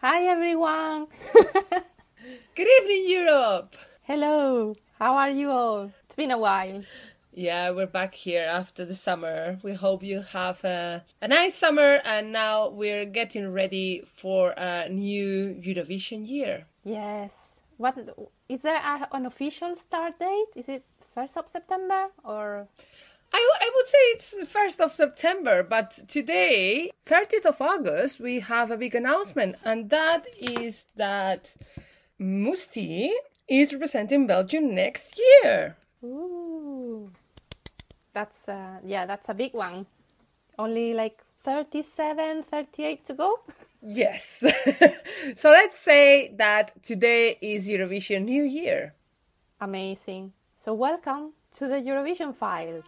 Hi everyone! Good evening, Europe! Hello! How are you all? It's been a while. Yeah, we're back here after the summer. We hope you have a nice summer, and now we're getting ready for a new Eurovision year. Yes. What is there an official start date? Is it 1st of September or I would say it's the 1st of September, but today, 30th of August, we have a big announcement, and that is that Musti is representing Belgium next year. Ooh. That's that's a big one. Only like 37, 38 to go. Yes. So let's say that today is Eurovision New Year. Amazing. So welcome to the Eurovision Files.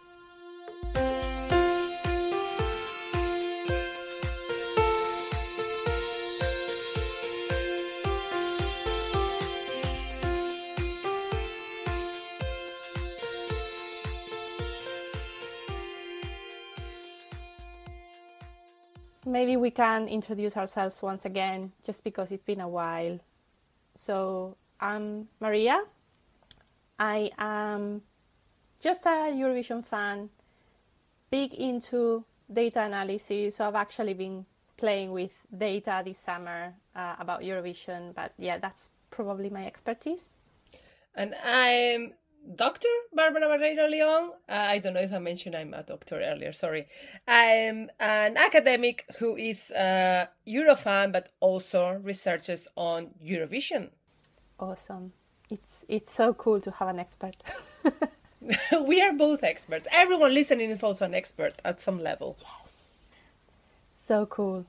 Maybe we can introduce ourselves once again, just because it's been a while. So, I'm Maria. I am just a Eurovision fan, big into data analysis. So, I've actually been playing with data this summer about Eurovision. But yeah, that's probably my expertise. And I'm Dr. Barbara Barreiro Leon. I don't know if I mentioned I'm a doctor earlier, sorry. I'm an academic who is a Eurofan, but also researches on Eurovision. Awesome. It's so cool to have an expert. We are both experts. Everyone listening is also an expert at some level. Yes. So cool.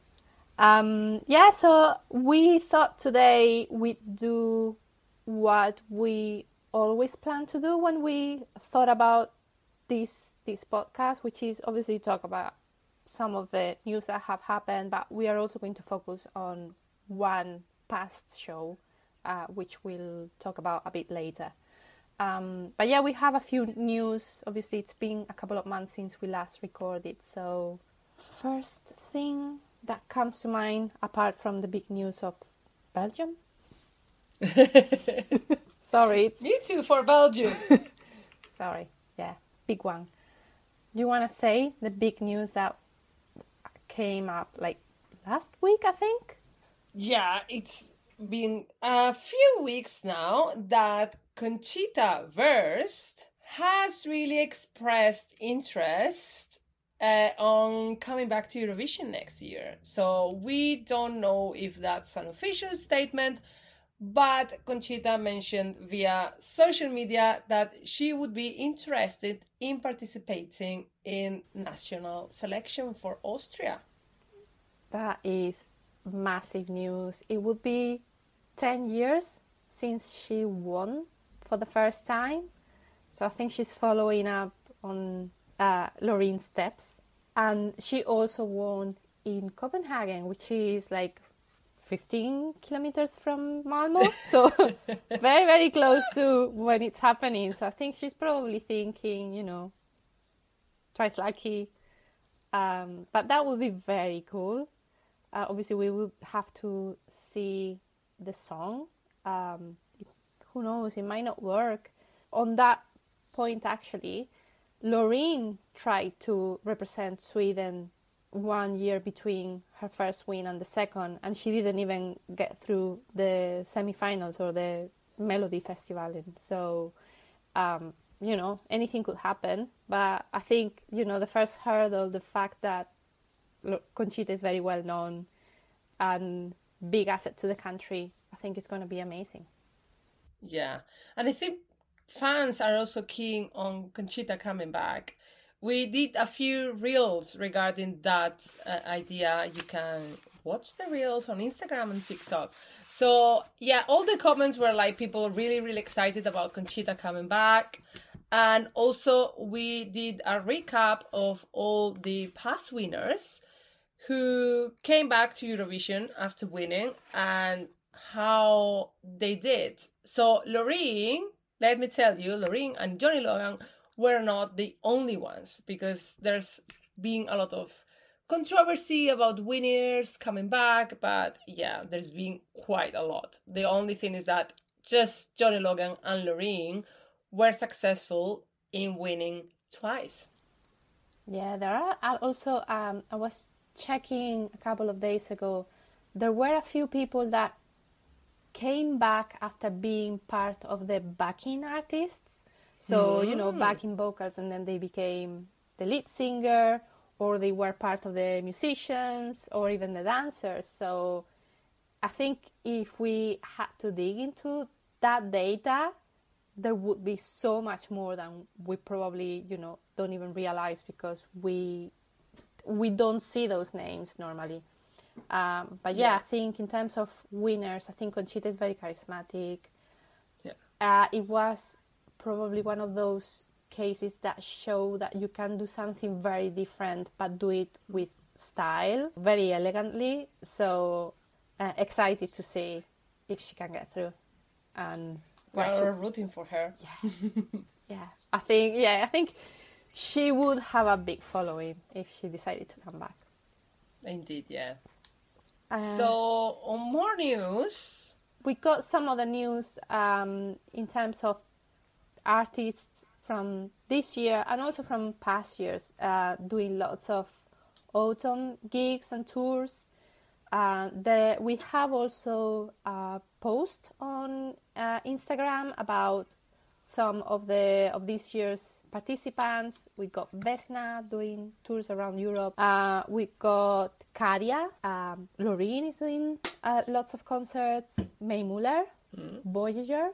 So we thought today we'd do what we always plan to do when we thought about this podcast, which is obviously talk about some of the news that have happened, but we are also going to focus on one past show, which we'll talk about a bit later. But yeah, we have a few news. Obviously, it's been a couple of months since we last recorded. So first thing that comes to mind, apart from the big news of Belgium. Sorry, it's... Me too, for Belgium. Sorry, yeah, big one. Do you want to say the big news that came up like last week, I think? Yeah, it's been a few weeks now that Conchita Wurst has really expressed interest on coming back to Eurovision next year. So we don't know if that's an official statement, but Conchita mentioned via social media that she would be interested in participating in national selection for Austria. That is massive news. It would be 10 years since she won for the first time. So I think she's following up on Loreen's steps. And she also won in Copenhagen, which is like 15 kilometers from Malmo. So very, very close to when it's happening. So I think she's probably thinking, twice lucky. But that would be very cool. Obviously, we would have to see the song. Who knows? It might not work. On that point, actually, Loreen tried to represent Sweden 1 year between her first win and the second, and she didn't even get through the semi-finals or the Melody Festival. So, anything could happen. But I think, the first hurdle, the fact that Conchita is very well known and big asset to the country, I think it's going to be amazing. Yeah, and I think fans are also keen on Conchita coming back. We did a few reels regarding that idea. You can watch the reels on Instagram and TikTok. So yeah, all the comments were like people really, really excited about Conchita coming back. And also we did a recap of all the past winners who came back to Eurovision after winning and how they did. So Loreen, let me tell you, Loreen and Johnny Logan were not the only ones, because there's been a lot of controversy about winners coming back, but yeah, there's been quite a lot. The only thing is that just Johnny Logan and Loreen were successful in winning twice. Yeah, there are also, I was checking a couple of days ago, there were a few people that came back after being part of the backing artists. So, backing vocals, and then they became the lead singer, or they were part of the musicians, or even the dancers. So I think if we had to dig into that data, there would be so much more than we probably, don't even realize, because we don't see those names normally. But I think in terms of winners, I think Conchita is very charismatic. Yeah. It was probably one of those cases that show that you can do something very different, but do it with style, very elegantly. So excited to see if she can get through. And we're rooting for her. Yeah. I think she would have a big following if she decided to come back. Indeed, yeah. So, on more news, we got some other news in terms of artists from this year and also from past years doing lots of autumn gigs and tours. We have also a post on Instagram about some of this year's participants. We got Vesna doing tours around Europe. We got Karia. Loreen is doing lots of concerts. May Muller, Voyager.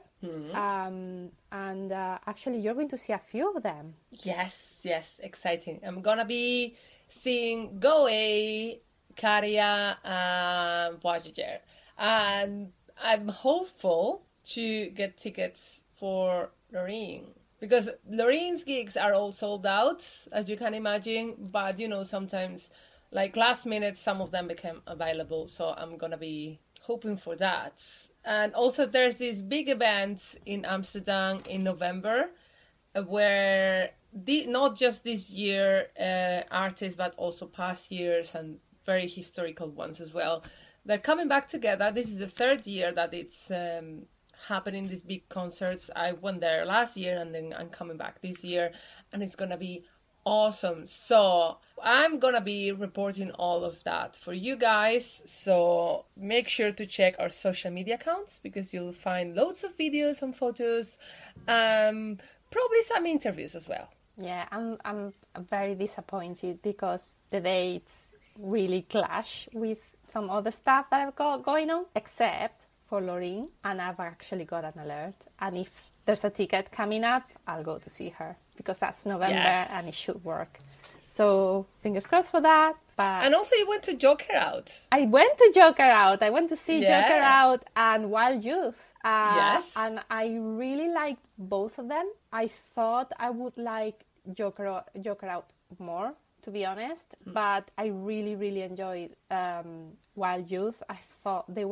And actually, you're going to see a few of them. Yes, exciting. I'm gonna be seeing Goe, Karia, and Voyager. And I'm hopeful to get tickets for Loreen, because Loreen's gigs are all sold out, as you can imagine, but sometimes like last minute some of them became available, so I'm gonna be hoping for that. And also there's this big event in Amsterdam in November where not just this year artists, but also past years and very historical ones as well, they're coming back together. This is the third year that it's happening, these big concerts. I went there last year, and then I'm coming back this year, and it's gonna be awesome. So I'm gonna be reporting all of that for you guys, so make sure to check our social media accounts, because you'll find loads of videos and photos, probably some interviews as well. Yeah, I'm very disappointed because the dates really clash with some other stuff that I've got going on, except for Loreen, and I've actually got an alert, and if there's a ticket coming up, I'll go to see her, because that's November. Yes. And it should work. So fingers crossed for that. And also you went to Joker Out. I went to Joker Out. I went to see Joker Out and Wild Youth. Yes. And I really liked both of them. I thought I would like Joker Out more, to be honest, but I really, really enjoyed Wild Youth. I thought they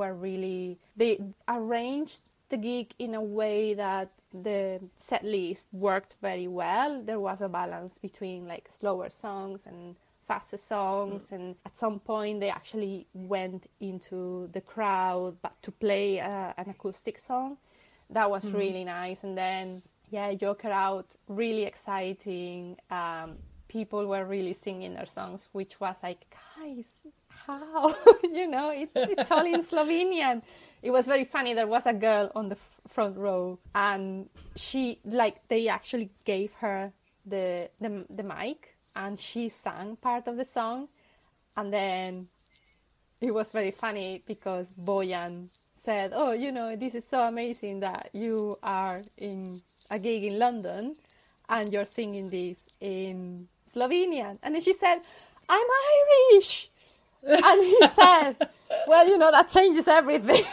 arranged the gig in a way that the set list worked very well. There was a balance between like slower songs and faster songs, and at some point they actually went into the crowd but to play an acoustic song. That was really nice. And then Joker Out, really exciting. People were really singing their songs, which was like, guys, how? It's all in Slovenian. It was very funny. There was a girl on the front row, and they actually gave her the mic, and she sang part of the song. And then it was very funny because Bojan said, "Oh, this is so amazing that you are in a gig in London and you're singing this in Slovenian." And then she said, "I'm Irish." And he said, "Well, that changes everything."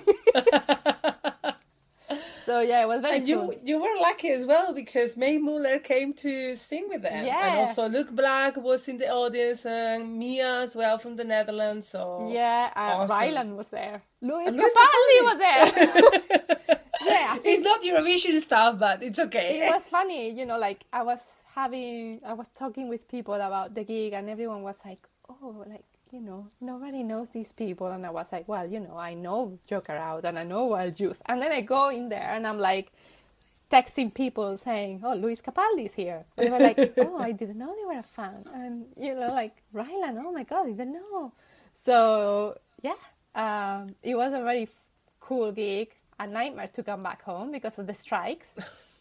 So it was very cool. You were lucky as well, because May Muller came to sing with them. Yeah. And also Luke Black was in the audience, and Mia as well from the Netherlands. So awesome. Rylan was there. Luis Capaldi was there. It's not Eurovision stuff, but it's okay. It was funny, I was talking with people about the gig, and everyone was like, oh, like, nobody knows these people. And I was like, well, I know Joker Out and I know Wild Youth. And then I go in there and I'm like texting people saying, oh, Luis Capaldi's here. And they were like, oh, I didn't know they were a fan. And, like, Rylan, oh my God, I didn't know. So, yeah, it was a very cool gig. A nightmare to come back home because of the strikes.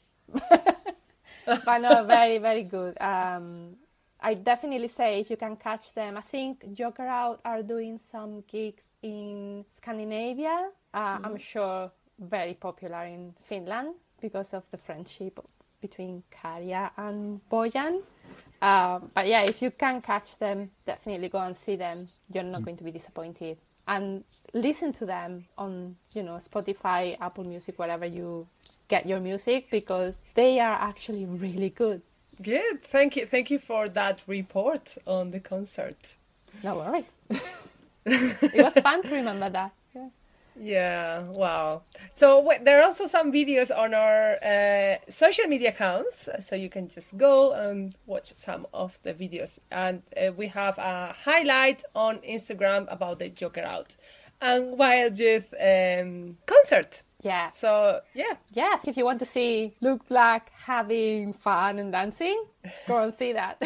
But no, very, very good. I definitely say if you can catch them. I think Joker Out are doing some gigs in Scandinavia. I'm sure very popular in Finland because of the friendship between Karja and Bojan. But yeah, if you can catch them, definitely go and see them. You're not going to be disappointed. And listen to them on, Spotify, Apple Music, wherever you get your music, because they are actually really good. Good. Thank you for that report on the concert. No worries. It was fun to remember that. Yeah, wow. So there are also some videos on our social media accounts, so you can just go and watch some of the videos. And we have a highlight on Instagram about the Joker Out and Wild Youth concert. Yeah. So, yeah. Yeah, if you want to see Luke Black having fun and dancing, go and see that.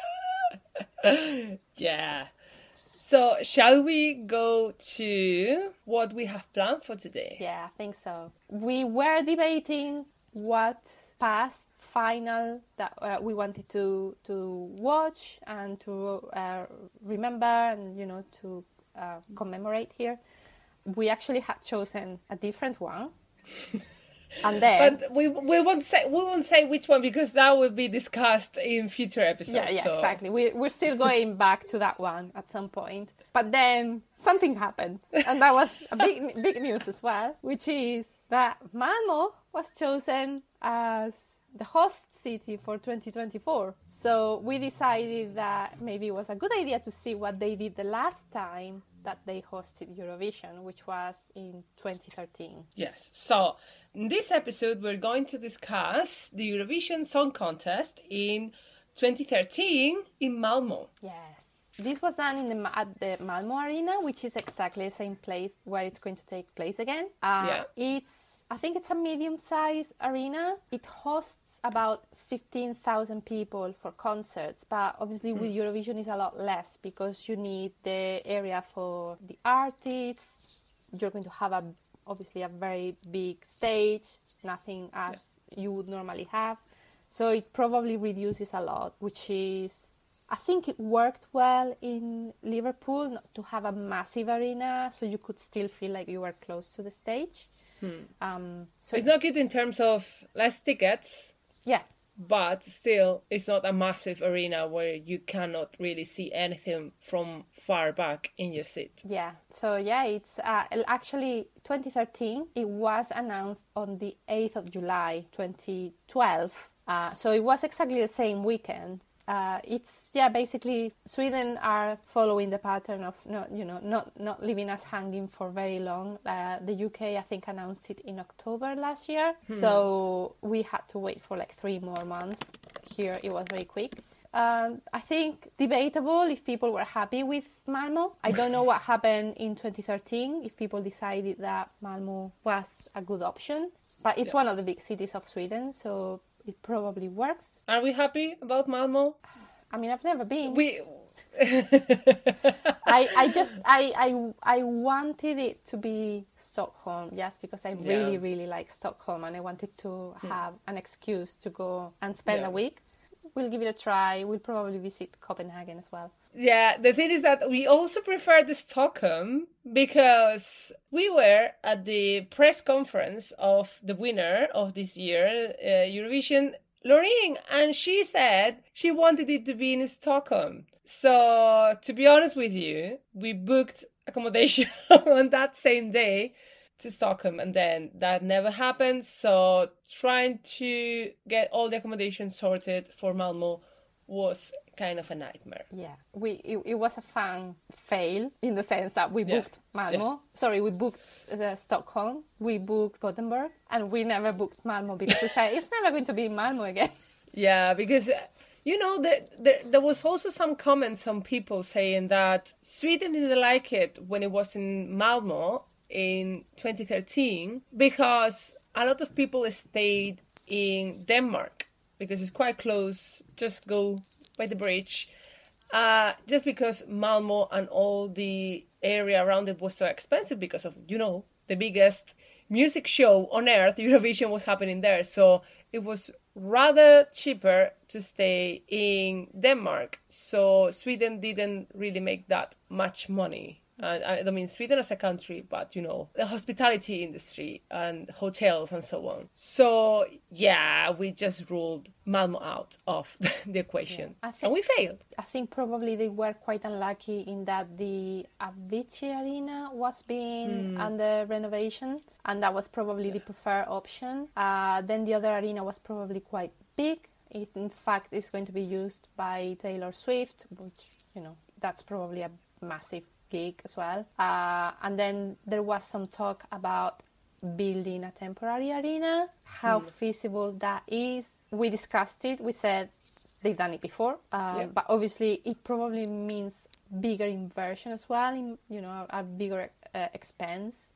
Yeah. So, shall we go to what we have planned for today? Yeah, I think so. We were debating what past final that we wanted to watch and to remember and, to commemorate here. We actually had chosen a different one. And then, but we won't say which one because that will be discussed in future episodes. Yeah, so. Exactly. We're still going back to that one at some point. But then something happened, and that was a big news as well, which is that Malmö was chosen as the host city for 2024. So we decided that maybe it was a good idea to see what they did the last time that they hosted Eurovision, which was in 2013. Yes. So in this episode, we're going to discuss the Eurovision Song Contest in 2013 in Malmö. Yes. This was done at the Malmö Arena, which is exactly the same place where it's going to take place again. I think it's a medium-sized arena. It hosts about 15,000 people for concerts, but obviously with Eurovision is a lot less because you need the area for the artists. You're going to have obviously a very big stage, nothing as you would normally have. So it probably reduces a lot, which is, I think it worked well in Liverpool not to have a massive arena, so you could still feel like you were close to the stage. So it's not good in terms of less tickets. Yeah. But still, it's not a massive arena where you cannot really see anything from far back in your seat. Yeah. So, yeah, it's actually 2013. It was announced on the 8th of July, 2012. So it was exactly the same weekend. Basically Sweden are following the pattern of not leaving us hanging for very long. The UK, I think, announced it in October last year. So we had to wait for like 3 more months. Here it was very quick. I think debatable if people were happy with Malmö. I don't know what happened in 2013, if people decided that Malmö was a good option. But it's one of the big cities of Sweden, so it probably works. Are we happy about Malmö? I mean, I've never been. I wanted it to be Stockholm, yes, because I really, really like Stockholm and I wanted to have an excuse to go and spend a week. We'll give it a try. We'll probably visit Copenhagen as well. Yeah, the thing is that we also prefer the Stockholm because we were at the press conference of the winner of this year, Eurovision, Loreen, and she said she wanted it to be in Stockholm. So, to be honest with you, we booked accommodation on that same day to Stockholm, and then that never happened. So, trying to get all the accommodation sorted for Malmö was kind of a nightmare. Yeah, it was a fun fail in the sense that we booked Malmö. Yeah. Sorry, we booked Stockholm, we booked Gothenburg, and we never booked Malmö because we said it's never going to be Malmö again. Yeah, because There was also some comments on people saying that Sweden didn't like it when it was in Malmo in 2013 because a lot of people stayed in Denmark because it's quite close. Just go by the bridge. Just because Malmo and all the area around it was so expensive because of, the biggest music show on earth, Eurovision, was happening there. So it was rather cheaper to stay in Denmark. So Sweden didn't really make that much money. I don't mean Sweden as a country, but, the hospitality industry and hotels and so on. So, yeah, we just ruled Malmo out of the equation. Yeah, and we failed. I think probably they were quite unlucky in that the Avicii Arena was being under renovation, and that was probably the preferred option. Then the other arena was probably quite big. It, in fact, is going to be used by Taylor Swift, which, that's probably a massive gig as well. And then there was some talk about building a temporary arena, how feasible that is. We discussed it. We said they've done it before, but obviously it probably means bigger inversion as well, a bigger expense.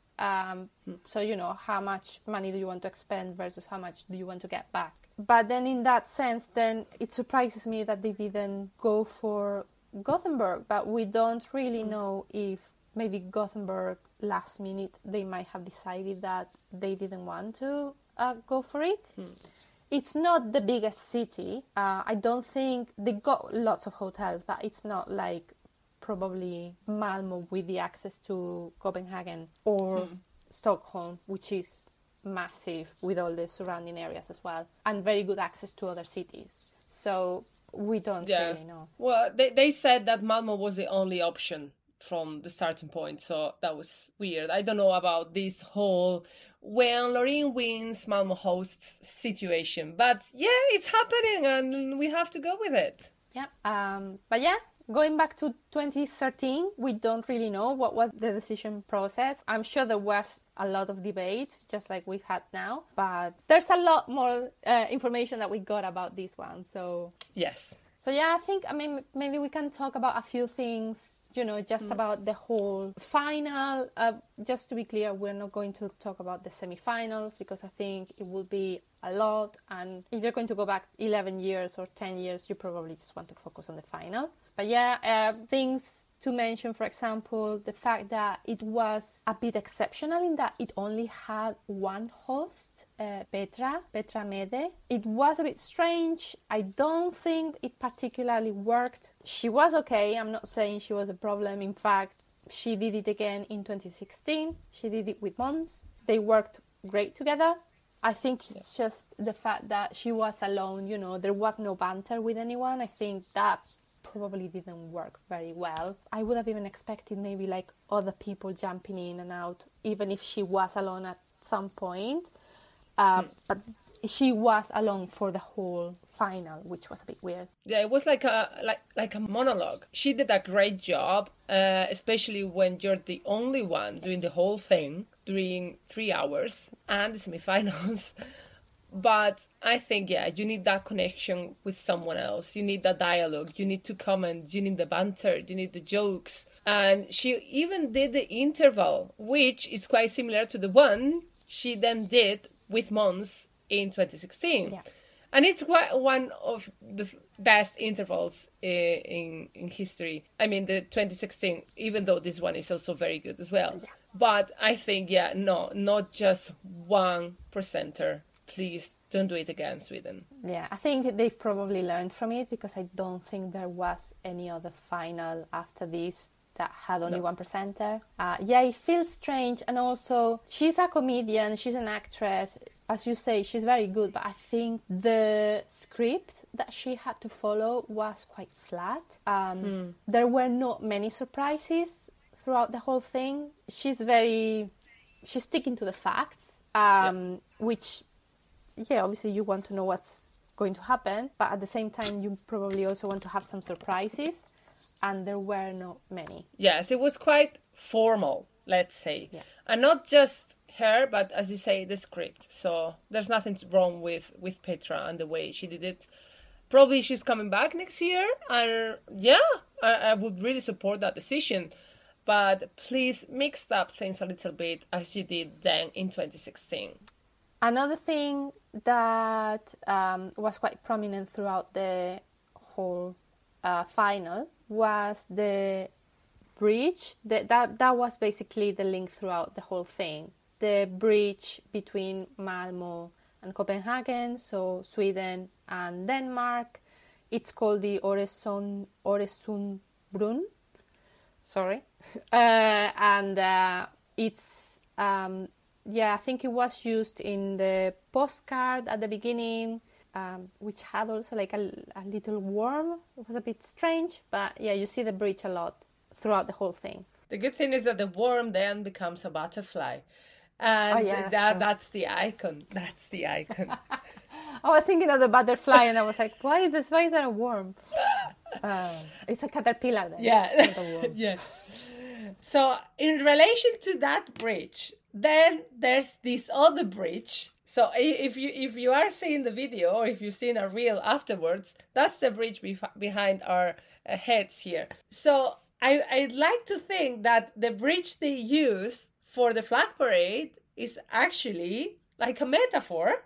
So, how much money do you want to expend versus how much do you want to get back? But then in that sense, then it surprises me that they didn't go for Gothenburg, but we don't really know if maybe Gothenburg last minute they might have decided that they didn't want to go for it. It's not the biggest city. I don't think they got lots of hotels, but it's not like probably Malmo with the access to Copenhagen or Stockholm, which is massive with all the surrounding areas as well, and very good access to other cities. So we don't really know. Well, they said that Malmo was the only option from the starting point, so that was weird. I don't know about this whole when Loreen wins, Malmo hosts situation, but yeah, it's happening and we have to go with it. Yeah, but yeah, going back to 2013, we don't really know what was the decision process. I'm sure there was a lot of debate, just like we've had now, but there's a lot more information that we got about this one. So yes. So yeah, I mean, maybe we can talk about a few things, just about the whole final. Just to be clear, we're not going to talk about the semi-finals because I think it will be a lot. And if you're going to go back 11 years or 10 years, you probably just want to focus on the final. But yeah, things to mention, for example, the fact that it was a bit exceptional in that it only had one host, Petra Mede. It was a bit strange. I don't think it particularly worked. She was okay. I'm not saying she was a problem. In fact, she did it again in 2016. She did it with Mons. They worked great together. I think it's just the fact that she was alone, there was no banter with anyone. I think that probably didn't work very well. I would have even expected maybe like other people jumping in and out, even if she was alone at some point. But she was alone for the whole final, which was a bit weird. Yeah, it was like a monologue. She did a great job, especially when you're the only one doing the whole thing during 3 hours and the semifinals. But I think, you need that connection with someone else. You need that dialogue. You need to comment. You need the banter. You need the jokes. And she even did the interval, which is quite similar to the one she then did with Mons in 2016. Yeah. And it's quite one of the best intervals in history. I mean, the 2016, even though this one is also very good as well. Yeah. But I think, not just one presenter. Please don't do it again, Sweden. Yeah, I think they've probably learned from it because I don't think there was any other final after this that had only one presenter. It feels strange. And also, she's a comedian, she's an actress. As you say, she's very good. But I think the script that she had to follow was quite flat. There were not many surprises throughout the whole thing. She's sticking to the facts, which... Yeah, obviously you want to know what's going to happen, but at the same time you probably also want to have some surprises, and there were not many. Yes, it was quite formal, let's say. Yeah. And not just her, but as you say, the script. So there's nothing wrong with Petra and the way she did it. probably she's coming back next year. And yeah, I would really support that decision. But please mix up things a little bit as you did then in 2016. Another thing that was quite prominent throughout the whole final was the bridge. That was basically the link throughout the whole thing. The bridge between Malmo and Copenhagen, so Sweden and Denmark. It's called the Øresundbron. Sorry. And it's... I think it was used in the postcard at the beginning, which had also like a little worm. It was a bit strange, but yeah, you see the bridge a lot throughout the whole thing. The good thing is that the worm then becomes a butterfly. And that's the icon. That's the icon. I was thinking of the butterfly and I was like, why is there a worm? It's a caterpillar then. Yeah. It's not a worm. Yes. So in relation to that bridge, then there's this other bridge. So if you are seeing the video or if you've seen a reel afterwards, that's the bridge behind our heads here. So I'd like to think that the bridge they use for the flag parade is actually like a metaphor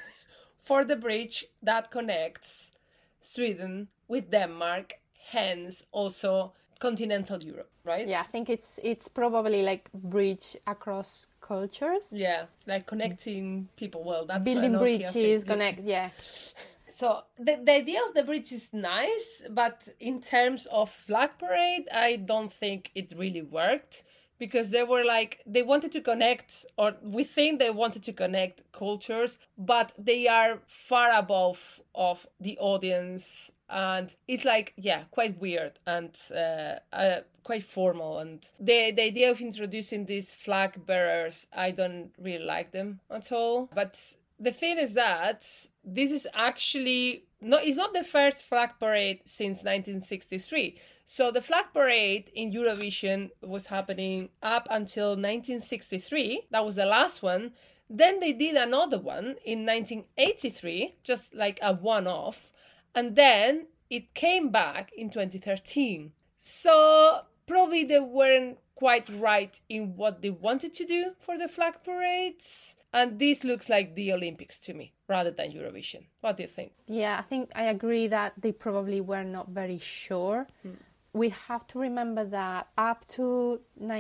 for the bridge that connects Sweden with Denmark, hence also continental Europe, right? Yeah, I think it's probably like bridge across cultures. Yeah, like connecting people. Well, that's building bridges, connect. Yeah. So the idea of the bridge is nice, but in terms of flag parade, I don't think it really worked. Because they wanted to connect, or we think they wanted to connect cultures, but they are far above of the audience. And it's like, yeah, quite weird and quite formal. And the idea of introducing these flag bearers, I don't really like them at all. But the thing is that this is actually, it's not the first flag parade since 1963. So the flag parade in Eurovision was happening up until 1963. That was the last one. Then they did another one in 1983, just like a one-off. And then it came back in 2013. So probably they weren't quite right in what they wanted to do for the flag parades. And this looks like the Olympics to me, rather than Eurovision. What do you think? Yeah, I think I agree that they probably were not very sure. We have to remember that up to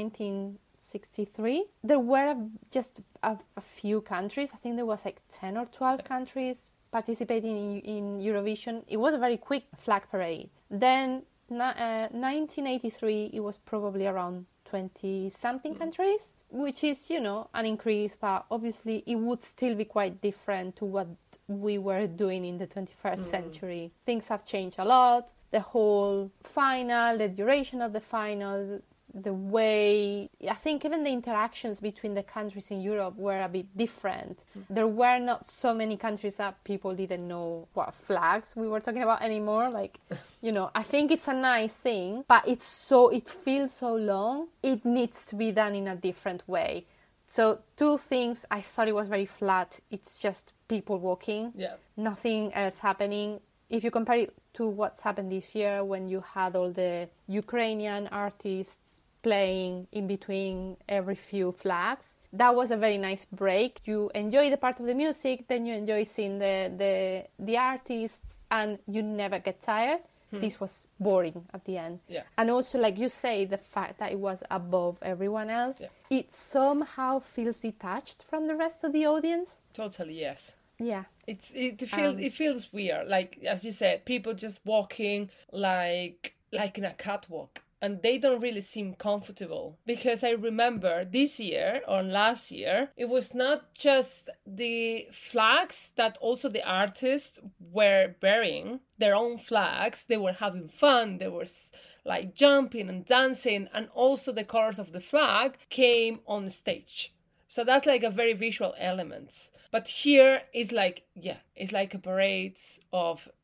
1963, there were just a few countries. I think there was like 10 or 12 countries participating in Eurovision. It was a very quick flag parade. Then 1983, it was probably around 20-something countries, which is, an increase, but obviously it would still be quite different to what we were doing in the 21st century. Things have changed a lot. The whole final, the duration of the final, the way, I think even the interactions between the countries in Europe were a bit different. There were not so many countries that people didn't know what flags we were talking about anymore. Like, I think it's a nice thing, but it feels so long. It needs to be done in a different way. So 2 things, I thought it was very flat. It's just people walking, nothing else happening. If you compare it to what's happened this year when you had all the Ukrainian artists playing in between every few flags, that was a very nice break. You enjoy the part of the music, then you enjoy seeing the artists, and you never get tired. This was boring at the end. Yeah. And also, like you say, the fact that it was above everyone else, it somehow feels detached from the rest of the audience. Totally, yes. Yeah. It feels weird. Like, as you said, people just walking like in a catwalk. And they don't really seem comfortable. Because I remember this year or last year, it was not just the flags that also the artists were bearing their own flags. They were having fun. They were like jumping and dancing. And also the colors of the flag came on stage. So that's like a very visual element. But here it's like, it's like a parade of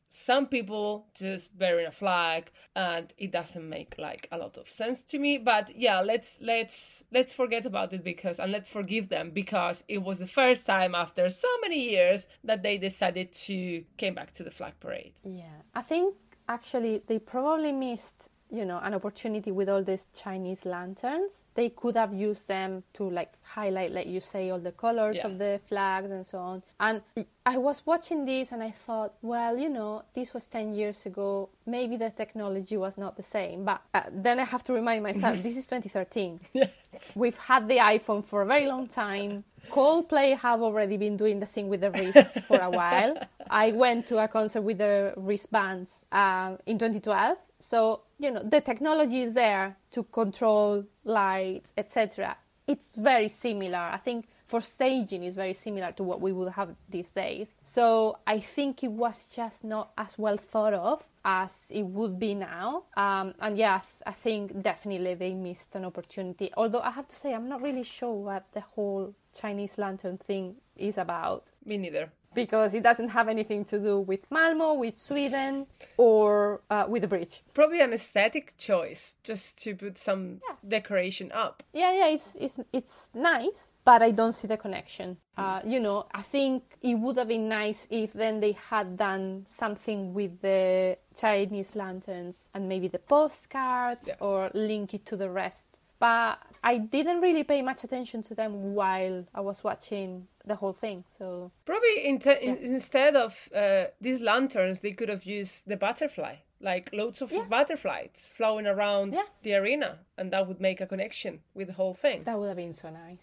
some people just wearing a flag, and it doesn't make like a lot of sense to me. But yeah, let's forget about it, and let's forgive them, because it was the first time after so many years that they decided to came back to the flag parade. Yeah, I think actually they probably missed, an opportunity with all these Chinese lanterns. They could have used them to like highlight, like you say, all the colors of the flags and so on. And I was watching this and I thought, well, this was 10 years ago. Maybe the technology was not the same. But then I have to remind myself, this is 2013. Yes. We've had the iPhone for a very long time. Coldplay have already been doing the thing with the wrists for a while. I went to a concert with the wristbands in 2012. So, the technology is there to control lights, etc. It's very similar. I think for staging is very similar to what we would have these days. So I think it was just not as well thought of as it would be now. And yeah, I think definitely they missed an opportunity. Although I have to say, I'm not really sure what the whole Chinese lantern thing is about. Me neither. Because it doesn't have anything to do with Malmo, with Sweden, or with the bridge. Probably an aesthetic choice, just to put some decoration up. Yeah, it's nice, but I don't see the connection. I think it would have been nice if then they had done something with the Chinese lanterns and maybe the postcards or link it to the rest. But I didn't really pay much attention to them while I was watching the whole thing. So probably instead of these lanterns, they could have used the butterfly, like loads of butterflies flowing around the arena, and that would make a connection with the whole thing. That would have been so nice.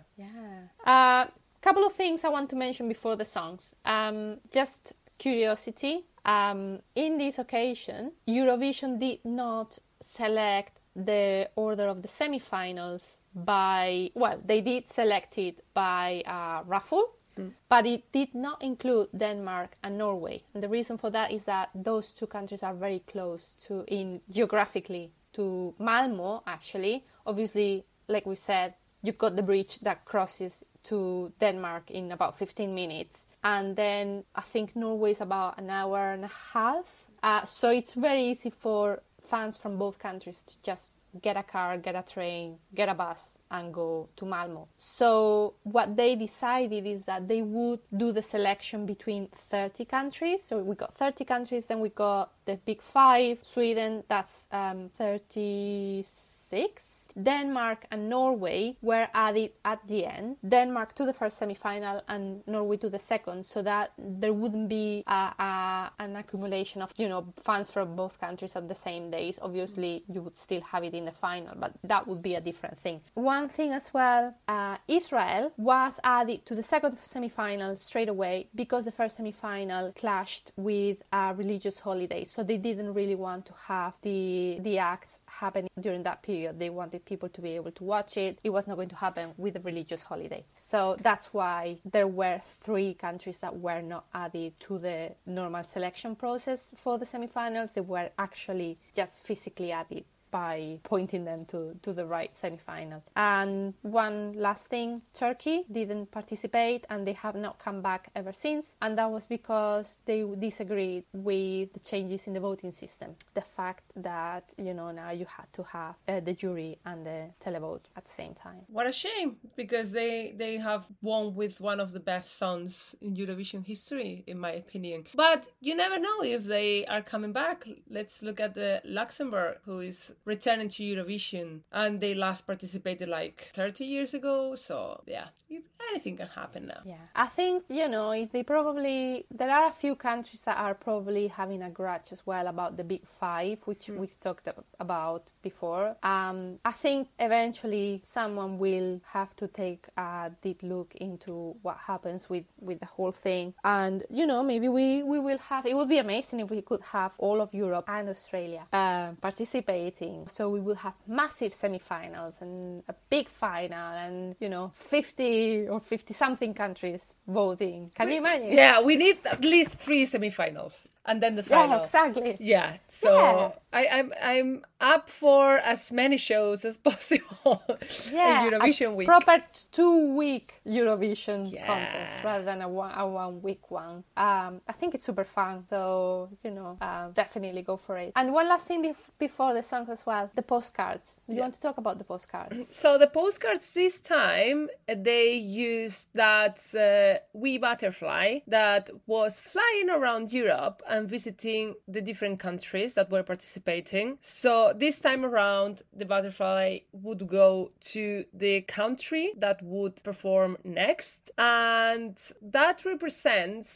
Yeah. Couple of things I want to mention before the songs. Just curiosity. In this occasion, Eurovision did not select the order of the semi-finals they did select it by raffle, but it did not include Denmark and Norway. And the reason for that is that those two countries are very close geographically to Malmo, actually. Obviously, like we said, you've got the bridge that crosses to Denmark in about 15 minutes. And then I think Norway is about an hour and a half. So it's very easy for fans from both countries to just get a car, get a train, get a bus and go to Malmo. So what they decided is that they would do the selection between 30 countries. So we got 30 countries, then we got the big five. Sweden, that's 36. Denmark and Norway were added at the end. Denmark to the first semi-final and Norway to the second, so that there wouldn't be an accumulation of fans from both countries at the same days. Obviously, you would still have it in the final, but that would be a different thing. One thing as well, Israel was added to the second semi-final straight away because the first semi-final clashed with a religious holiday, so they didn't really want to have the act happening during that period. They wanted people to be able to watch it. It was not going to happen with a religious holiday. So that's why there were 3 countries that were not added to the normal selection process for the semifinals. They were actually just physically added by pointing them to the right semi-final. And one last thing, Turkey didn't participate and they have not come back ever since, and that was because they disagreed with the changes in the voting system. The fact that, now you had to have the jury and the televote at the same time. What a shame, because they have won with one of the best songs in Eurovision history, in my opinion. But you never know if they are coming back. Let's look at the Luxembourg, who is returning to Eurovision, and they last participated like 30 years ago, so yeah, anything can happen now. Yeah, I think, if there are a few countries that are probably having a grudge as well about the big five, which we've talked about before. I think eventually someone will have to take a deep look into what happens with the whole thing, and maybe we will have, it would be amazing if we could have all of Europe and Australia participating. So we will have massive semi-finals and a big final and, 50 or 50-something countries voting. Can you imagine? Yeah, we need at least 3 semi-finals. and then the final. Yeah, exactly. Yeah, so I'm up for as many shows as possible in Eurovision week. Proper 2-week Eurovision contest rather than a 1 week one. I think it's super fun, so definitely go for it. And one last thing before the songs as well, the postcards. Do you want to talk about the postcards? So the postcards this time, they used that wee butterfly that was flying around Europe and visiting the different countries that were participating. So this time around, the butterfly would go to the country that would perform next, and that represents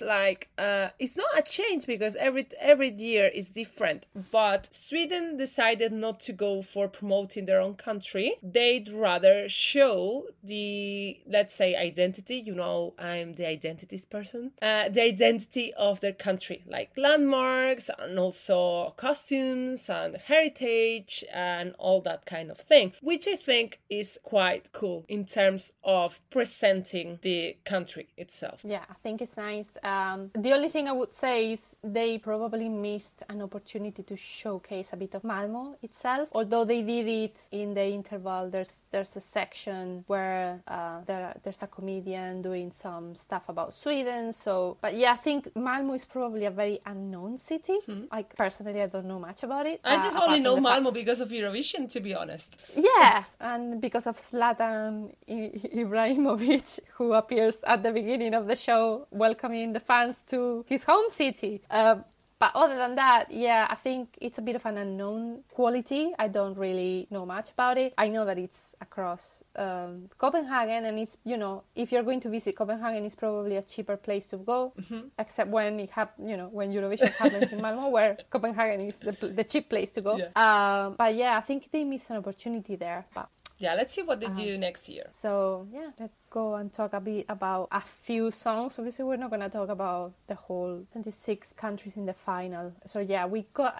it's not a change because every year is different, but Sweden decided not to go for promoting their own country. They'd rather show the, let's say, identity, I'm the identities person, the identity of their country, like landmarks and also costumes and heritage and all that kind of thing, which I think is quite cool in terms of presenting the country itself. Yeah, I think it's nice. The only thing I would say is they probably missed an opportunity to showcase a bit of Malmö itself. Although they did it in the interval, there's a section where there's a comedian doing some stuff about Sweden. So, but yeah, I think Malmö is probably a very unknown city. Like personally, I don't know much about it. I just only know Malmö because of Eurovision, to be honest. Yeah, and because of Zlatan Ibrahimovic, who appears at the beginning of the show welcoming the fans to his home city. But other than that, yeah, I think it's a bit of an unknown quality. I don't really know much about it. I know that it's across Copenhagen, and it's, if you're going to visit Copenhagen, it's probably a cheaper place to go, except when when Eurovision happens in Malmö, where Copenhagen is the cheap place to go. Yeah. But yeah, I think they missed an opportunity there. But yeah, let's see what they do next year. So, yeah, let's go and talk a bit about a few songs. Obviously, we're not going to talk about the whole 26 countries in the final. So, yeah, we got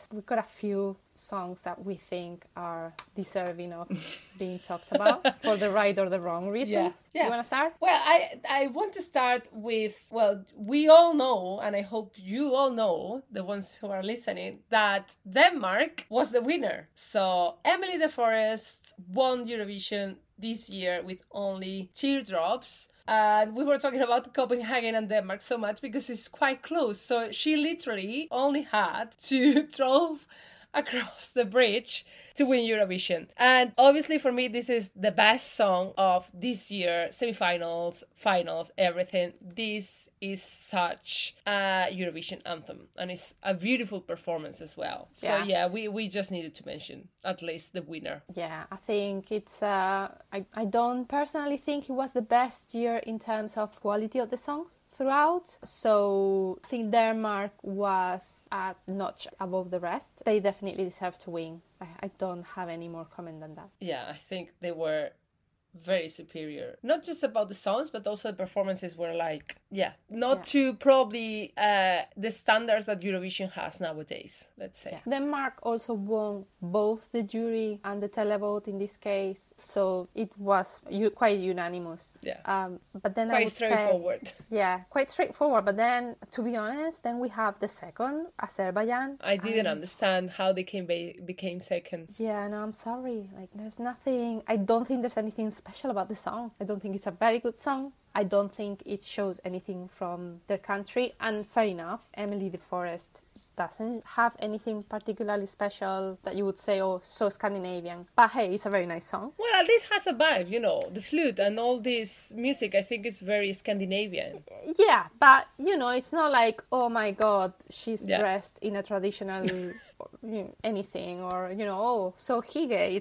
a few songs that we think are deserving of being talked about for the right or the wrong reasons. Yeah. You want to start? Well, I want to start with, we all know, and I hope you all know, the ones who are listening, that Denmark was the winner. So Emily de Forest won Eurovision this year with only Teardrops. And we were talking about Copenhagen and Denmark so much because it's quite close. So she literally only had to drove across the bridge to win Eurovision. And obviously for me, this is the best song of this year, semifinals, finals, everything. This is such a Eurovision anthem, and it's a beautiful performance as well. So yeah, we just needed to mention at least the winner. Yeah, I think it's, I don't personally think it was the best year in terms of quality of the songs throughout. So I think Denmark was a notch above the rest. They definitely deserve to win. I don't have any more comment than that. Yeah, I think they were very superior. Not just about the songs, but also the performances were to probably the standards that Eurovision has nowadays, let's say. Yeah. Denmark also won both the jury and the televote in this case, so it was quite unanimous. Yeah. But then quite straightforward. Quite straightforward. But then, to be honest, then we have the second, Azerbaijan. I didn't understand how they became second. Yeah, no, I'm sorry. There's nothing. I don't think there's anything special about the song. I don't think it's a very good song. I don't think it shows anything from their country, and fair enough, Emily de Forest doesn't have anything particularly special that you would say, oh, so Scandinavian. But hey, it's a very nice song. Well, at least has a vibe, the flute and all this music, I think is very Scandinavian. Yeah, but, it's not like, oh my god, she's dressed in a traditional anything, or, oh, so Hygge,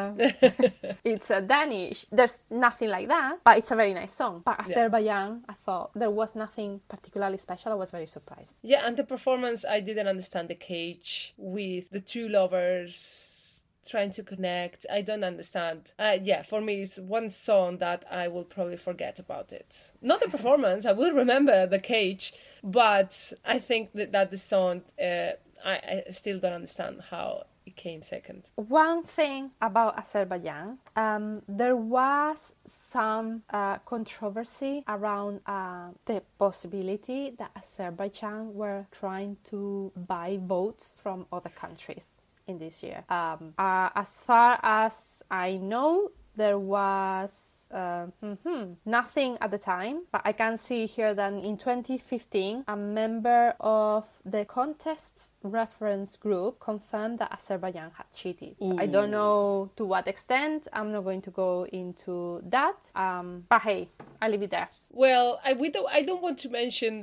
it's Danish. There's nothing like that, but it's a very nice song. But Azerbaijan, I thought there was nothing particularly special. I was very surprised. Yeah, and the performance, I didn't understand the cage with the two lovers trying to connect. I don't understand. For me, it's one song that I will probably forget about it. Not the performance, I will remember the cage, but I think that the song, I still don't understand how it came second. One thing about Azerbaijan, there was some controversy around the possibility that Azerbaijan were trying to buy votes from other countries in this year. As far as I know, there was nothing at the time, but I can see here that in 2015 a member of the contest's reference group confirmed that Azerbaijan had cheated. So I don't know to what extent. I'm not going to go into that, but hey, I leave it there. Well, I don't want to mention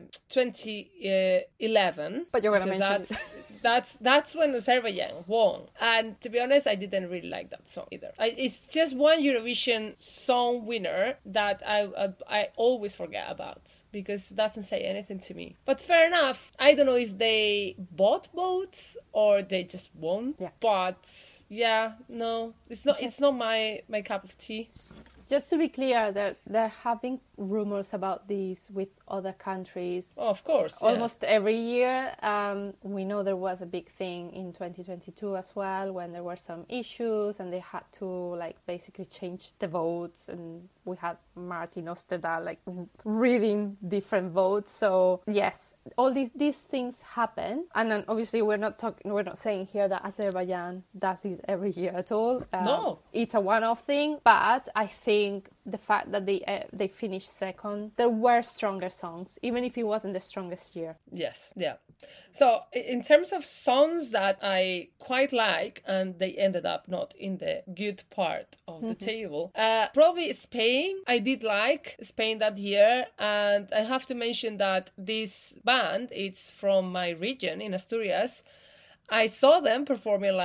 2011, but you're gonna mention that's when Azerbaijan won, and to be honest, I didn't really like that song either. It's just one Eurovision song winner that I always forget about because it doesn't say anything to me. But fair enough. I don't know if they bought votes or they just won. Yeah. But yeah, no, it's not. It's not my cup of tea. Just to be clear, there have been rumors about this with other countries. Oh, of course. Yeah. Almost every year. We know there was a big thing in 2022 as well when there were some issues and they had to basically change the votes, and we had Martin Osterdahl reading different votes. So yes, all these things happen, and then obviously we're not saying here that Azerbaijan does this every year at all. No, it's a one-off thing, but I think the fact that they finished second, there were stronger songs, even if it wasn't the strongest year. Yes, yeah. So in terms of songs that I quite like, and they ended up not in the good part of the table, probably Spain. I did like Spain that year, and I have to mention that this band, it's from my region in Asturias. I saw them performing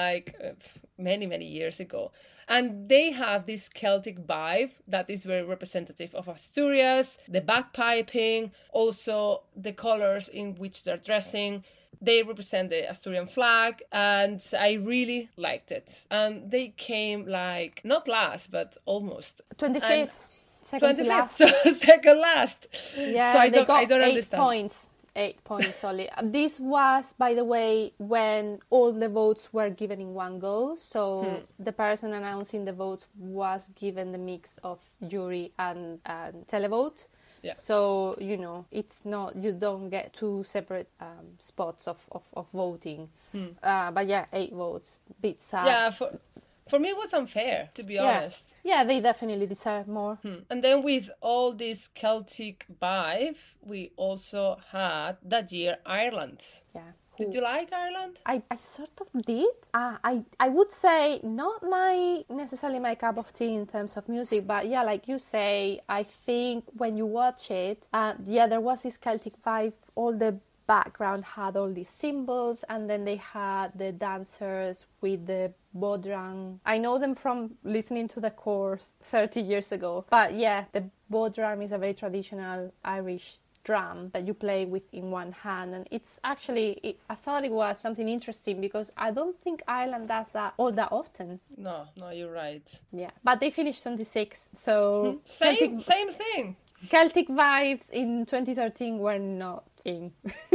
many years ago. And they have this Celtic vibe that is very representative of Asturias, the bagpiping, also the colors in which they're dressing. They represent the Asturian flag, and I really liked it. And they came not last, but almost. 25th. Second to last. So second last. Yeah, so I they got don't 8 understand. points. 8 points only. This was, by the way, when all the votes were given in one go. So the person announcing the votes was given the mix of jury and televote. Yeah. So, it's not, you don't get two separate spots of voting. But yeah, 8 votes. Bit sad. Yeah, for me, it was unfair, to be honest. Yeah, they definitely deserve more. And then with all this Celtic vibe, we also had that year Ireland. Yeah. Did you like Ireland? I sort of did. I would say not necessarily my cup of tea in terms of music, but yeah, like you say, I think when you watch it, there was this Celtic vibe. All the background had all these symbols, and then they had the dancers with the bodhrán. I know them from listening to the course 30 years ago, but yeah, the bodhrán is a very traditional Irish drum that you play with in one hand, and it's actually I thought it was something interesting because I don't think Ireland does that all that often. No, you're right. Yeah, but they finished 26, so same thing. Celtic vibes in 2013 were not in.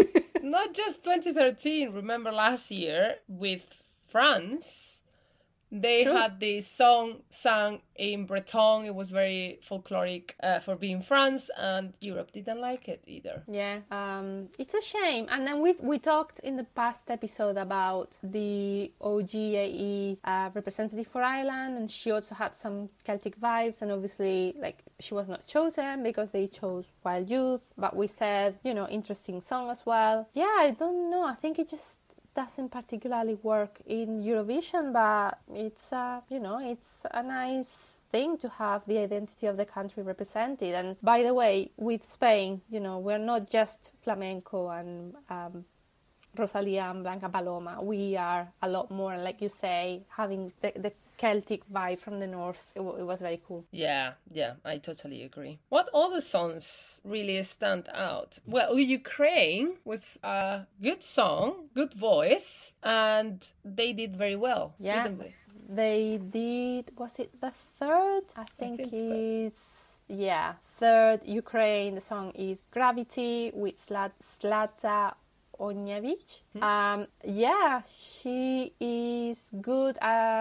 Not just 2013. Remember last year with France, they had this song sung in Breton. It was very folkloric for being France, and Europe didn't like it either. Yeah, it's a shame. And then we talked in the past episode about the OGAE representative for Ireland, and she also had some Celtic vibes, and obviously she was not chosen because they chose Wild Youth, but we said, interesting song as well. Yeah, I don't know. I think it just doesn't particularly work in Eurovision, but it's it's a nice thing to have the identity of the country represented. And by the way, with Spain, we're not just flamenco and Rosalía and Blanca Paloma. We are a lot more, like you say, having the Celtic vibe from the north. It was very cool. Yeah, I totally agree. What other songs really stand out? Well, Ukraine was a good song, good voice, and they did very well, didn't they? They did, was it the third? I think it's, third Ukraine. The song is Gravity with Zlata Onyevich. Yeah, she is good.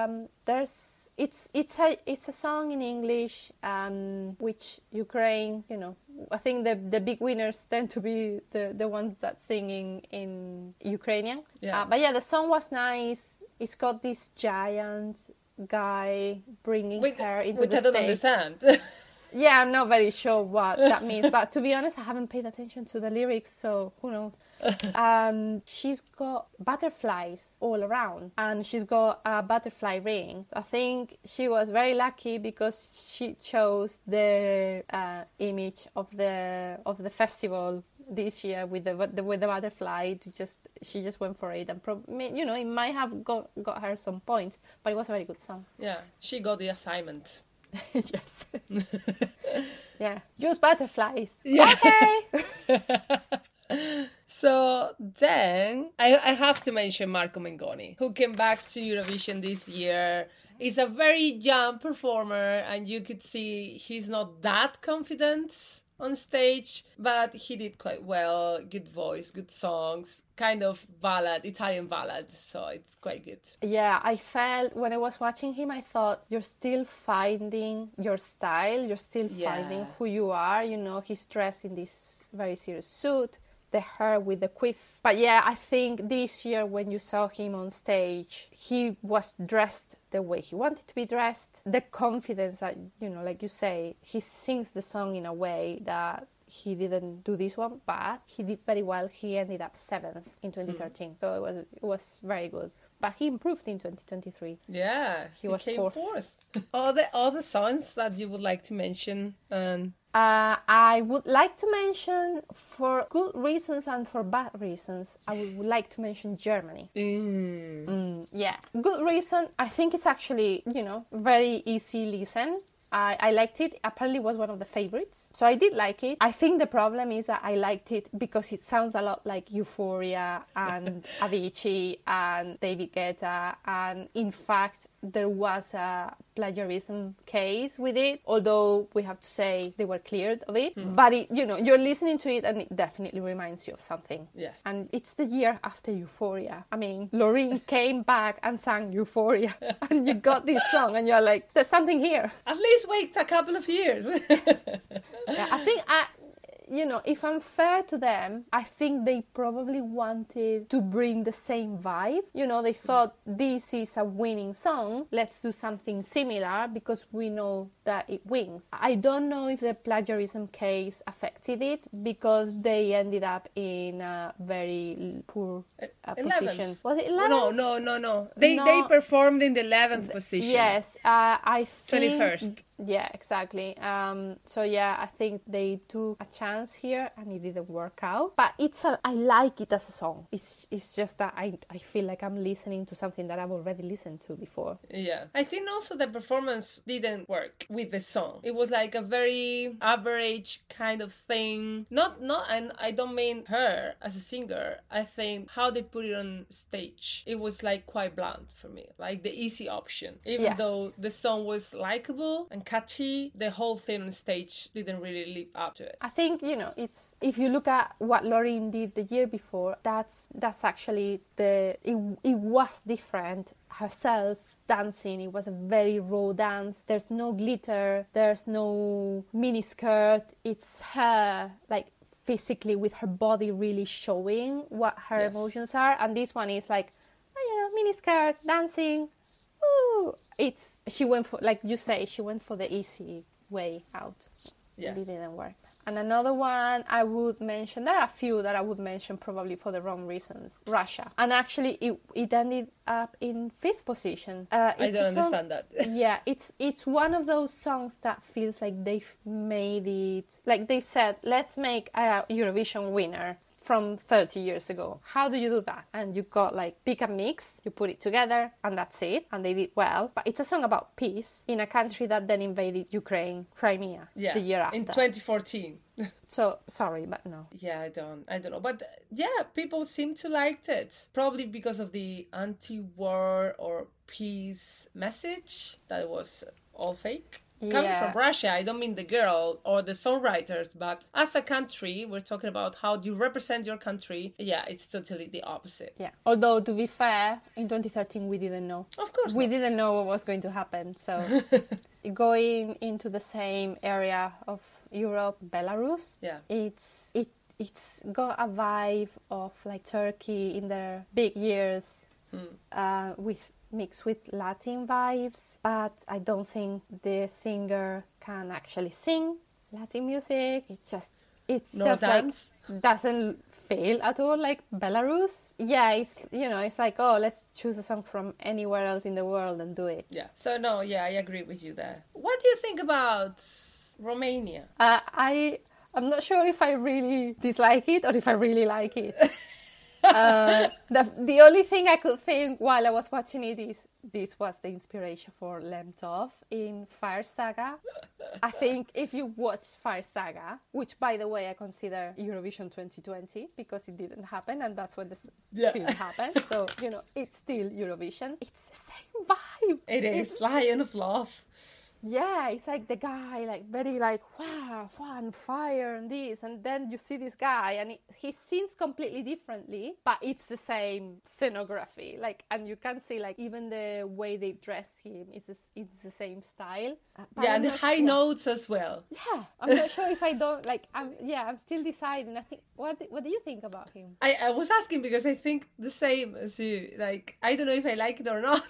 It's a song in English, which Ukraine, I think the big winners tend to be the ones that sing in Ukrainian. Yeah. But yeah, the song was nice. It's got this giant guy bringing her into which the I don't stage. understand. Yeah, I'm not very sure what that means, but to be honest, I haven't paid attention to the lyrics, so who knows. She's got butterflies all around, and she's got a butterfly ring. I think she was very lucky because she chose the image of the festival this year with the butterfly. She just went for it, and it might have got her some points, but it was a very good song. Yeah, she got the assignment. Yes. Yeah, use butterflies. Yeah. Okay. So then I have to mention Marco Mengoni, who came back to Eurovision this year. He's a very young performer, and you could see he's not that confident on stage, but he did quite well. Good voice, good songs, kind of Italian ballad, so it's quite good. Yeah, I felt when I was watching him, I thought, you're still finding your style, you're still finding who you are. He's dressed in this very serious suit, the hair with the quiff. But yeah, I think this year when you saw him on stage, he was dressed the way he wanted to be dressed. The confidence that, like you say, he sings the song in a way that he didn't do this one, but he did very well. He ended up 7th in 2013, so it was very good. But he improved in 2023. Yeah, he was came fourth. All the songs that you would like to mention? I would like to mention, for good reasons and for bad reasons, I would like to mention Germany. Yeah, good reason. I think it's actually, very easy listen. I liked it. Apparently it was one of the favorites. So I did like it. I think the problem is that I liked it because it sounds a lot like Euphoria and Avicii and David Guetta. And in fact, there was a plagiarism case with it, although we have to say they were cleared of it. But you're listening to it and it definitely reminds you of something. Yes. And it's the year after Euphoria. I mean, Loreen came back and sang Euphoria, and you got this song and you're like, there's something here. At least wait a couple of years. Yeah, I think if I'm fair to them, I think they probably wanted to bring the same vibe. They thought, this is a winning song, let's do something similar because we know that it wins. I don't know if the plagiarism case affected it because they ended up in a very poor position. Was it 11th? No. They performed in the 11th position. Yes, I think 21st. Yeah, exactly. So yeah, I think they took a chance here and it didn't work out. But I like it as a song. It's just that I feel like I'm listening to something that I've already listened to before. Yeah, I think also the performance didn't work with the song. It was like a very average kind of thing. And I don't mean her as a singer. I think how they put it on stage, it was like quite bland for me, like the easy option. Even though the song was likable and catchy, the whole thing on stage didn't really live up to it. I think, it's, if you look at what Loreen did the year before, that's actually it was different. Herself dancing, it was a very raw dance. There's no glitter, there's no mini skirt. It's her like physically with her body really showing what her emotions are. And this one is like, mini skirt, dancing. Ooh. She went for, like you say, she went for the easy way out. Yes. It didn't work. And another one I would mention, there are a few that I would mention probably for the wrong reasons. Russia. And actually it ended up in 5th position. I don't understand that. Yeah, it's one of those songs that feels like they've made it, like they said, let's make a Eurovision winner from 30 years ago. How do you do that? And you got like pick and mix, you put it together and that's it. And they did well. But it's a song about peace in a country that then invaded Ukraine, Crimea, the year after. In 2014. So, sorry, but no. Yeah, I don't know. But yeah, people seem to like it. Probably because of the anti-war or peace message that was all fake. coming Yeah. from Russia, I don't mean the girl or the songwriters, but as a country, we're talking about how you represent your country. Yeah, it's totally the opposite. Yeah. Although, to be fair, in 2013 we didn't know. Of course We not. didn't know what was going to happen. So going into the same area of Europe, Belarus, Yeah. it's got a vibe of like Turkey in their big years, with mixed with Latin vibes. But I don't think the singer can actually sing Latin music. It's just dance. like doesn't feel at all like Belarus. Yeah, it's like, oh, let's choose a song from anywhere else in the world and do it. Yeah. So no, yeah, I agree with you there. What do you think about Romania? I'm not sure if I really dislike it or if I really like it. The only thing I could think while I was watching it is this was the inspiration for Lemtov in Fire Saga. I think if you watch Fire Saga, which by the way I consider Eurovision 2020 because it didn't happen and that's when the film happened. So, it's still Eurovision. It's the same vibe. It is Lion of Love. Yeah, it's like the guy, like very like, wow, fun, fire, and this, and then you see this guy, and he sings completely differently, but it's the same scenography, like, and you can see like even the way they dress him it's the same style. Yeah, and the high notes as well. Yeah, I'm not sure if I don't like. I'm still deciding. I think what do you think about him? I was asking because I think the same as you. Like, I don't know if I like it or not.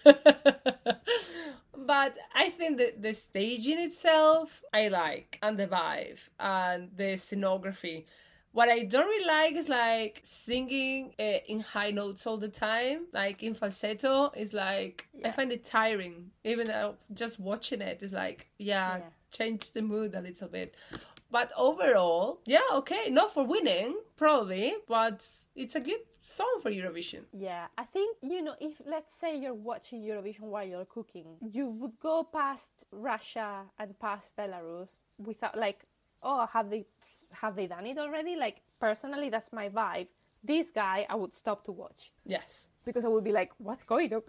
But I think that the staging itself, I like, and the vibe, and the scenography. What I don't really like is like singing in high notes all the time, like in falsetto. Is like, I find it tiring. Even just watching it is like, change the mood a little bit. But overall, okay, not for winning, probably, but it's a good song for Eurovision. Yeah, I think, if let's say you're watching Eurovision while you're cooking, you would go past Russia and past Belarus without like, oh, have they done it already? Like, personally, that's my vibe. This guy, I would stop to watch. Yes. Because I would be like, what's going on?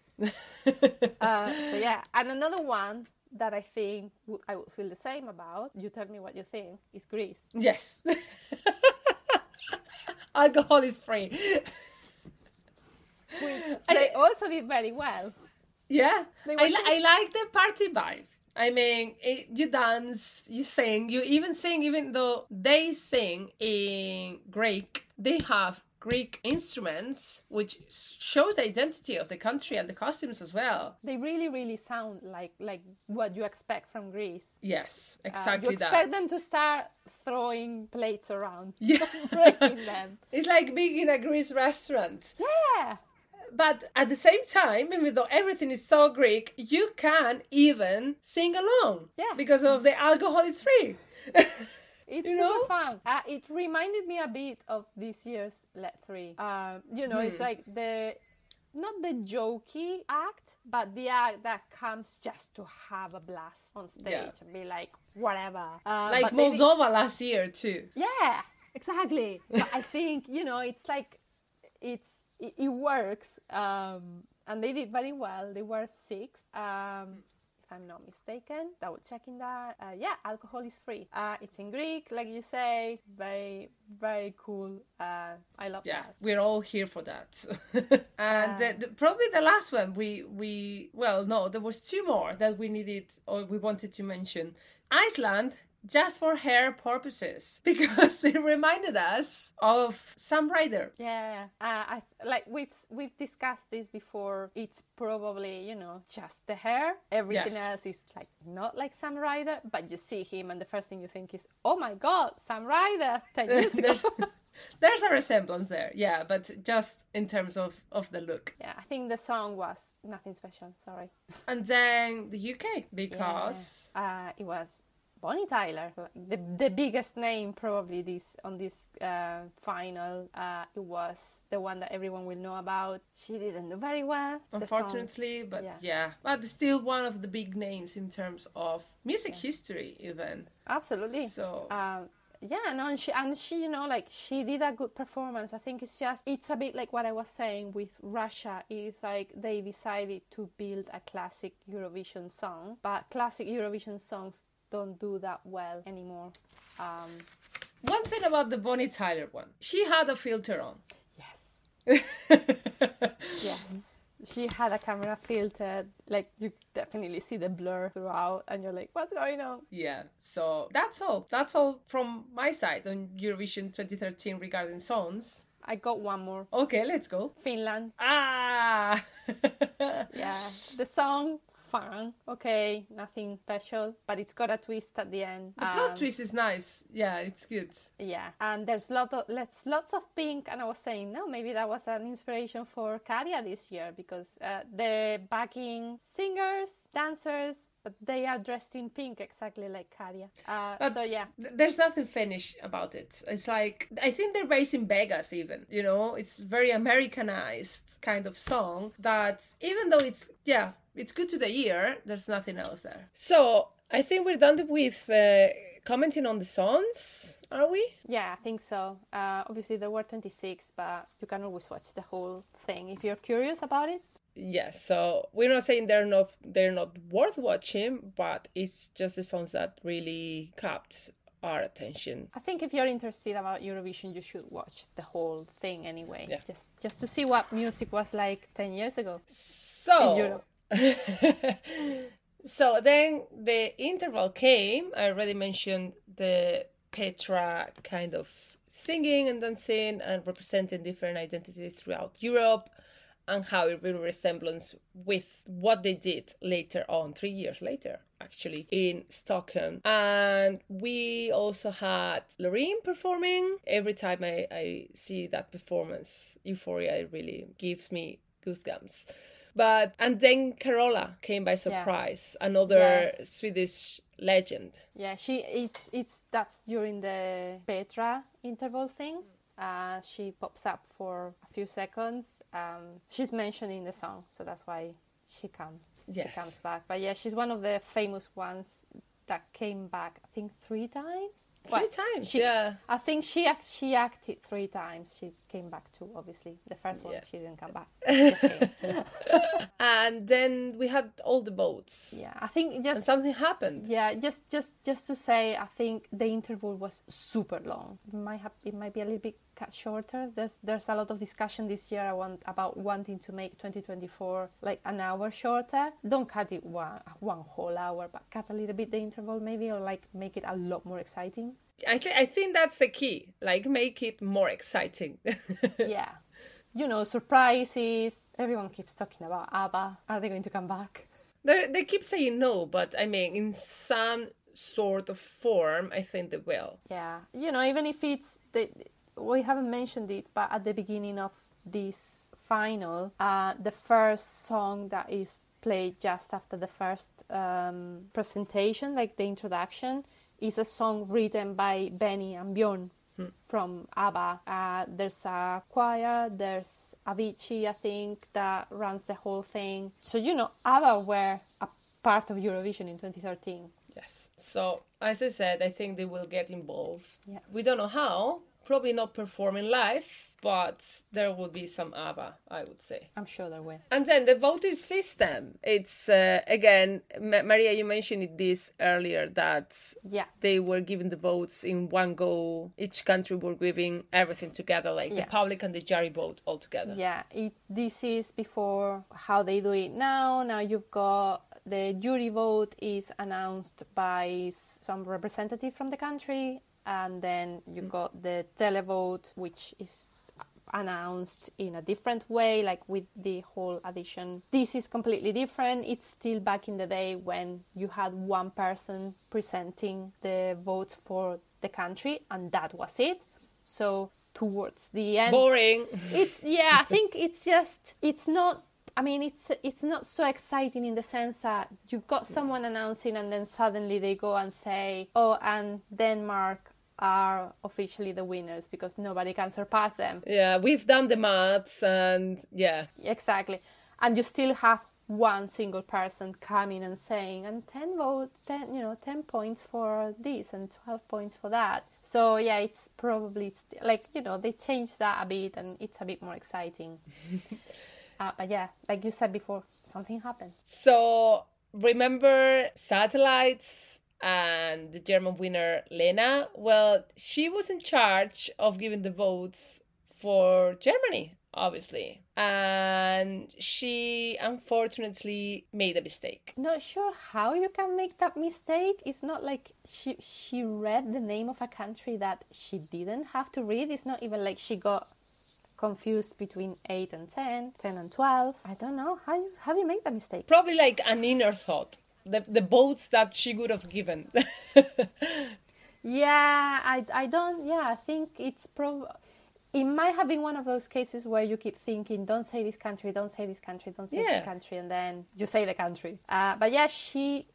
So yeah, and another one that I think I would feel the same about, you tell me what you think, is Greece. Yes. Alcohol is free. Which they also did very well. Yeah. I like the party vibe. I mean, you dance, you sing, you even sing, even though they sing in Greek, they have Greek instruments, which shows the identity of the country and the costumes as well. They really, really sound like what you expect from Greece. Yes, exactly you expect them to start throwing plates around, yeah, breaking them. It's like being in a Greece restaurant. Yeah. But at the same time, even though everything is so Greek, you can even sing along. Yeah. Because of the alcohol is free. It's super fun. It reminded me a bit of this year's Let 3. It's like not the jokey act, but the act that comes just to have a blast on stage and be like, whatever. Like Moldova last year too. Yeah, exactly. But I think, it's like, it works. And they did very well. They were 6. If I'm not mistaken, double checking that. Alcohol is free. It's in Greek, like you say. Very, very cool. I love that. Yeah, we're all here for that. And probably the last one, there was 2 more that we needed or we wanted to mention. Iceland, just for hair purposes, because it reminded us of Sam Ryder. Yeah, we've discussed this before. It's probably just the hair. Everything else is like not like Sam Ryder, but you see him and the first thing you think is, oh my god, Sam Ryder 10 years ago. There's a resemblance there, yeah, but just in terms of the look. Yeah, I think the song was nothing special. Sorry. And then the UK, because it was Bonnie Tyler, the biggest name probably on this final. It was the one that everyone will know about. She didn't do very well, unfortunately, but but still one of the big names in terms of music history, even. Absolutely. So Yeah, no, and she, like she did a good performance. I think it's a bit like what I was saying with Russia. Is like they decided to build a classic Eurovision song, but classic Eurovision songs don't do that well anymore. One thing about the Bonnie Tyler one, she had a filter on. Yes. Yes. She had a camera filtered, like you definitely see the blur throughout and you're like, what's going on? Yeah, so that's all from my side on Eurovision 2013 regarding songs. I got one more. Okay, let's go. Finland. Yeah, The song, fun, okay, nothing special, but it's got a twist at the end. the plot twist is nice. Yeah, it's good. Yeah, and there's lots of pink, and I was saying, no, maybe that was an inspiration for Käärijä this year, because the backing singers, dancers, but they are dressed in pink, exactly like Käärijä. So yeah. There's nothing Finnish about it. It's like, I think they're based in Vegas even, it's very Americanized kind of song that even though it's good to the ear, there's nothing else there. So I think we're done with commenting on the songs, are we? Yeah, I think so. Obviously there were 26, but you can always watch the whole thing if you're curious about it. Yes, so we're not saying they're not worth watching, but it's just the songs that really kept our attention. I think if you're interested about Eurovision, you should watch the whole thing anyway. Yeah. Just to see what music was like 10 years ago So in Europe. So then the interval came. I already mentioned the Petra kind of singing and dancing and representing different identities throughout Europe, and how it will resemblance with what they did later on, 3 years later, actually, in Stockholm. And we also had Loreen performing. Every time I see that performance, Euphoria, it really gives me goosebumps. And then Carola came by surprise, another Swedish legend. Yeah, that's during the Petra interval thing. She pops up for a few seconds. She's mentioned in the song, so that's why she comes. Yes. She comes back. But yeah, she's one of the famous ones that came back, I think 3 times. Three times, yeah. I think she acted 3 times. She came back too, obviously. The first one, she didn't come back. And then we had all the votes. Yeah, I think and something happened. Yeah, just to say, I think the interval was super long. It might be a little bit cut shorter. There's a lot of discussion this year about wanting to make 2024 like an hour shorter. Don't cut it one whole hour, but cut a little bit the interval maybe, or like make it a lot more exciting. I think that's the key. Like, make it more exciting. Yeah. Surprises. Everyone keeps talking about ABBA. Are they going to come back? They keep saying no, but I mean, in some sort of form, I think they will. Yeah. Even if we haven't mentioned it, but at the beginning of this final, the first song that is played just after the first presentation, like the introduction, is a song written by Benny and Björn from ABBA. There's a choir, there's Avicii, I think, that runs the whole thing. So, ABBA were a part of Eurovision in 2013. Yes. So, as I said, I think they will get involved. Yeah. We don't know how. Probably not performing live, but there will be some ABBA, I would say. I'm sure there will. And then the voting system. It's, again, Maria, you mentioned this earlier, that they were giving the votes in one go. Each country were giving everything together, like the public and the jury vote all together. Yeah, this is before how they do it now. Now you've got the jury vote is announced by some representative from the country. And then you got the televote, which is announced in a different way, like with the whole addition. This is completely different. It's still back in the day when you had one person presenting the votes for the country, and that was it. So towards the end... Boring! I think it's not... I mean, it's not so exciting in the sense that you've got someone announcing and then suddenly they go and say, oh, and Denmark are officially the winners because nobody can surpass them. Yeah, we've done the maths and yeah. Exactly. And you still have one single person coming and saying, and 10 votes, 10 points for this and 12 points for that. So yeah, it's probably they changed that a bit and it's a bit more exciting. But yeah, like you said before, something happened. So remember Satellites and the German winner Lena? Well, she was in charge of giving the votes for Germany, obviously. And she unfortunately made a mistake. Not sure how you can make that mistake. It's not like she read the name of a country that she didn't have to read. It's not even like she got confused between 8 and 10, 10 and 12. I don't know. How do you make that mistake? Probably like an inner thought. The votes that she would have given. Yeah, I think it's it might have been one of those cases where you keep thinking, don't say this country, don't say this country, don't say this country, and then you say the country. But yeah, she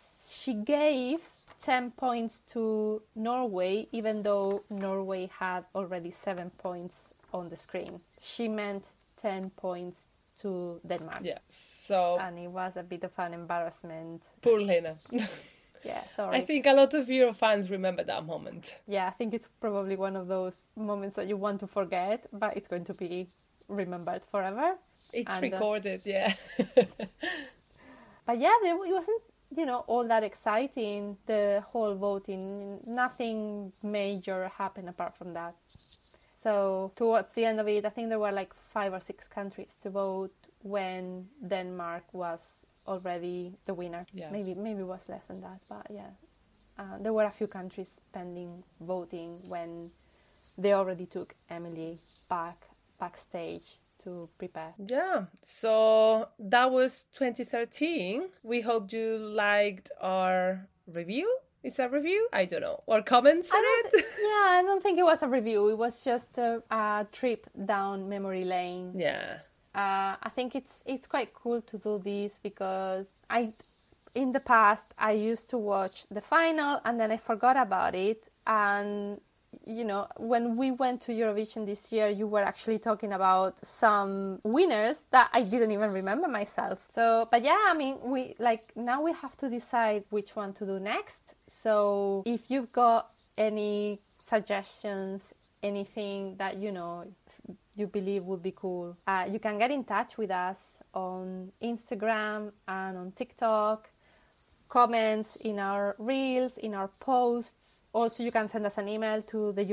gave 10 points to Norway, even though Norway had already 7 points on the screen. She meant 10 points to Denmark. Yeah, so... And it was a bit of an embarrassment. Poor Lena. Yeah, sorry. I think a lot of Euro fans remember that moment. Yeah, I think it's probably one of those moments that you want to forget, but it's going to be remembered forever. It's recorded, yeah. But yeah, it wasn't, all that exciting, the whole voting. Nothing major happened apart from that. So towards the end of it, I think there were like 5 or 6 countries to vote when Denmark was already the winner. Yeah. Maybe it was less than that, but yeah. There were a few countries pending voting when they already took Emily backstage to prepare. Yeah, so that was 2013. We hope you liked our review. It's a review? I don't know. Or comments on it? I don't think it was a review. It was just a trip down memory lane. Yeah. I think it's quite cool to do this because in the past I used to watch the final and then I forgot about it. And when we went to Eurovision this year, you were actually talking about some winners that I didn't even remember myself. So, but yeah, I mean, now we have to decide which one to do next. So if you've got any suggestions, anything that, you believe would be cool, you can get in touch with us on Instagram and on TikTok, comments in our reels, in our posts. Also, you can send us an email to the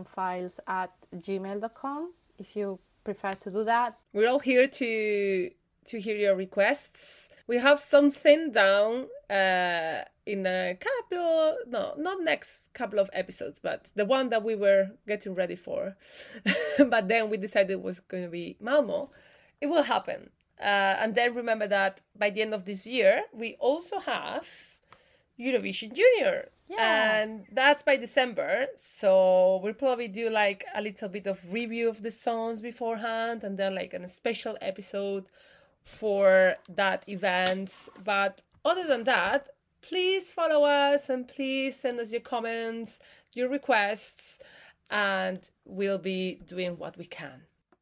eurovisionfiles@gmail.com if you prefer to do that. We're all here to hear your requests. We have something down in a couple, not next couple of episodes, but the one that we were getting ready for. But then we decided it was going to be Malmo. It will happen. And then remember that by the end of this year, we also have Eurovision Junior. Yeah. And that's by December. So we'll probably do like a little bit of review of the songs beforehand and then like a special episode for that event. But other than that, please follow us and please send us your comments, your requests, and we'll be doing what we can.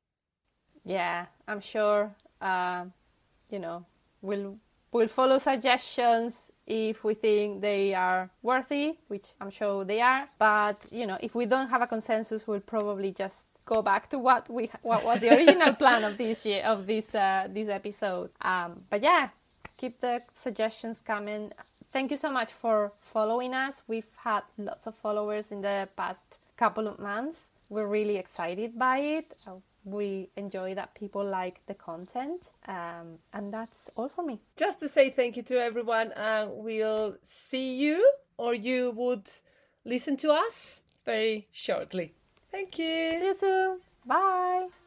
Yeah, I'm sure, we'll follow suggestions if we think they are worthy, which I'm sure they are. But, if we don't have a consensus, we'll probably just go back to what was the original plan of this year, of this episode. But yeah, keep the suggestions coming. Thank you so much for following us. We've had lots of followers in the past couple of months. We're really excited by it. We enjoy that people like the content. And that's all for me. Just to say thank you to everyone, and we'll see you, or you would listen to us very shortly. Thank you. See you soon. Bye.